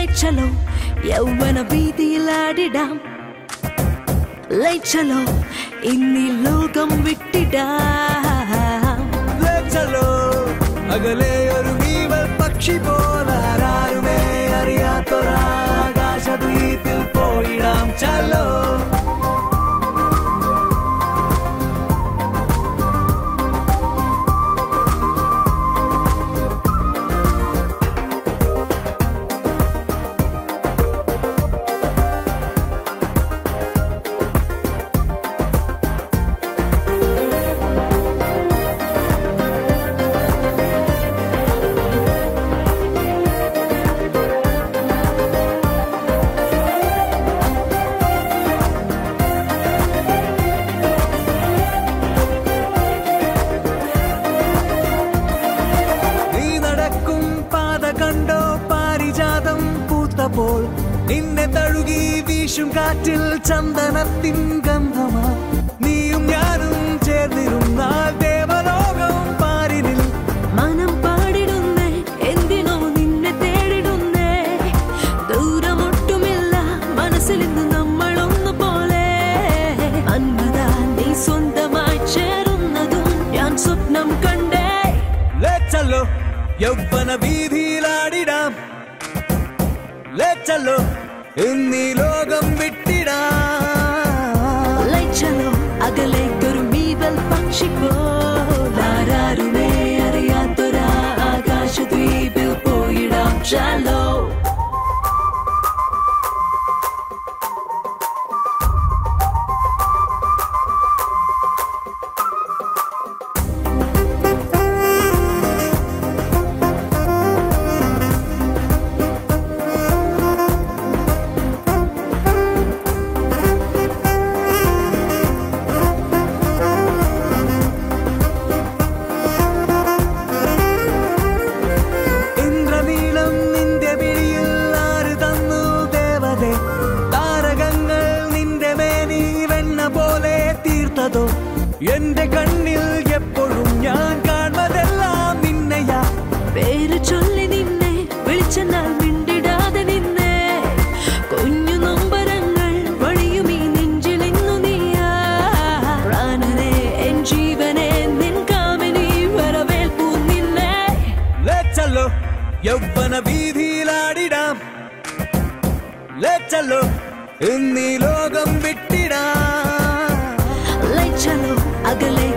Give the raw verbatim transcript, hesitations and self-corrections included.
ചലോ യൗവന വീതിയിലാടിടാം ലൈ ചലോ ഇന്നീ ലോകം വിട്ടിടാം ലൈ ചലോ അകലെ ഒരു മീവൽ പക്ഷി പോലാരുമേ അറിയാത്തൊരാകാശദ്വീപിൽ പോയിടാം ചലോ നിന്നെ തഴുകി വീശും കാറ്റിൽ ചന്ദനത്തിൻ ഗന്ധമാ നീയും ഞാനും ചേർന്നിരുന്നാൽ ദേവലോകം പാരിനിൽ മനം പാടിടുന്നേ എന്തിനോ നിന്നെ തേടിടുന്നേ ദൂരമൊട്ടുമില്ല മനസ്സിൽ ഇന്ന് നമ്മൾ ഒന്നുപോലെ അന്നതാ നീ സ്വന്തമായി ചേരുന്നതും ഞാൻ സ്വപ്നം കണ്ടേ ലേ ചലോ യൗവന വീതിയിലാടിടാം ലേ ചലോ ഇന്നീ ലോകം വിട്ടിടാം ലൈ ചലോ അകലേക്കൊരു മീവൽ പക്ഷി പോലാരുമേ അറിയാത്തൊരാ ആകാശദ്വീപിൽ പോയിടാം ചലോ എന്റെ കണ്ണിൽ എപ്പോഴും ഞാൻ കാണുന്നതെല്ലാം നിന്നെയാ പേര് ചൊല്ലി നിന്നെ വിളിച്ചെന്നാൽ മിണ്ടിടാതെ നിന്നെ കുഞ്ഞു നൊമ്പരങ്ങൾ വഴിയും ഈ നെഞ്ചിലിന്നു നീയാ പ്രാണനെ എൻ ജീവനെ നിൻ കാമിനി വരവേൽപ്പൂ നിന്നെ ലേ ചലോ യൗവന വീതിയിലാടിടാം ലേ ചലോ ഇന്നീ ലോകം വിട്ടിടാം ലൈ ചലോ അകലെ